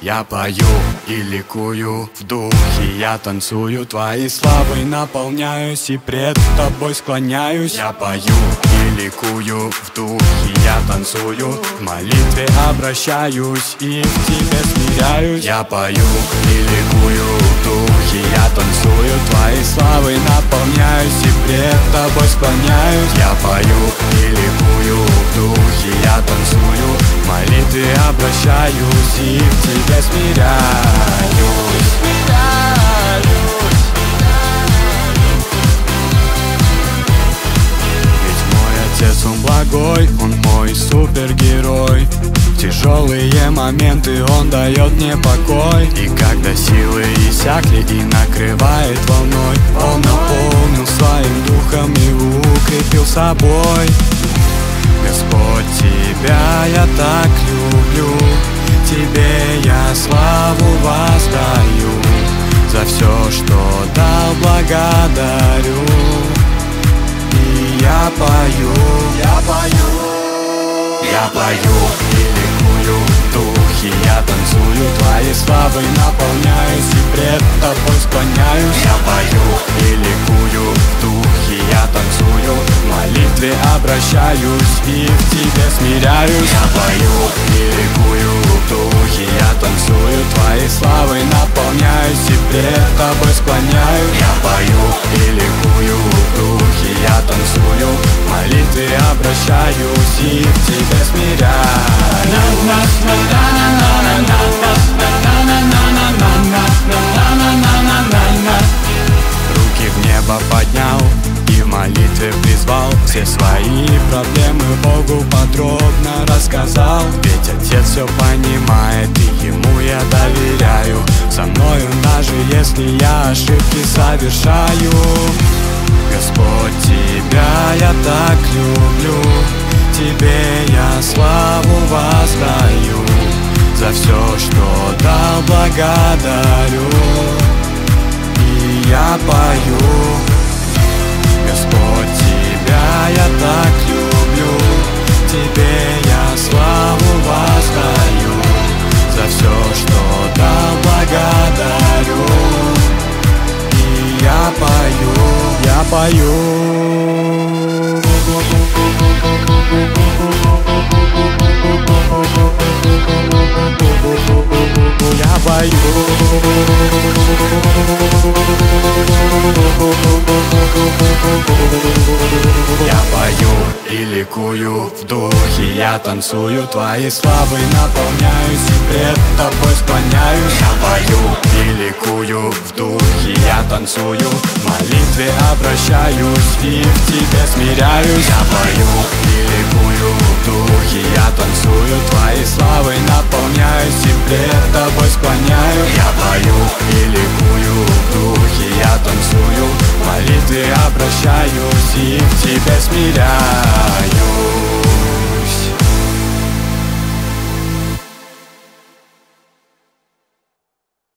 Я пою и ликую в духе, я танцую твоей славой, наполняюсь и пред тобой склоняюсь. Я пою и ликую в духе, я танцую, в молитве обращаюсь и в тебе смиряюсь. Я пою и ликую в духе, я танцую твоей славой, наполняюсь и пред тобой склоняюсь. Я пою и ликую в духе, я танцую, в молитве обращаюсь и в тебе смиряюсь. Ведь мой отец, он благой, он мой супергерой. В тяжелые моменты он дает мне покой. И когда силы иссякли и накрывает волной, он наполнил своим духом и укрепил собой. Господь, Тебя я так люблю, Тебе я славу воздаю, за все, что дал, благодарю. И я пою и ликую в духе, я танцую твоей славой, наполняюсь и пред тобой склоняюсь. Я пою и ликую в духе, я танцую, в молитве обращаюсь и в тебе смиряюсь. Я пою и ликую в духе, я танцую твоей славой, наполняюсь и пред тобой склоняюсь. Я пою и ликую в духе, я танцую, в молитве обращаюсь и в тебе смиряюсь. Руки в небо поднял и в молитве призвал, все свои проблемы Богу подробно рассказал. Ведь Отец все понимает, и Ему я доверяю. Со мною даже если я ошибки совершаю. Господь, Тебя я так люблю, Тебе я славу воздаю, за все, что дал, благодарю. И я пою, Господь, Тебя я так люблю, Тебе я славу воздаю, за все, что дал, благодарю. И я пою. Я пою. Я пою и ликую в духе, я танцую твоей славой, наполняюсь и пред тобой склоняюсь. Я пою и ликую в духе, я танцую, в молитве обращаюсь и в тебе смиряюсь. Я пою и ликую в духе, я танцую твоей славой, наполняюсь и пред тобой склоняюсь. Я пою и ликую в духе, я танцую, в молитве обращаюсь и в тебе смиряюсь.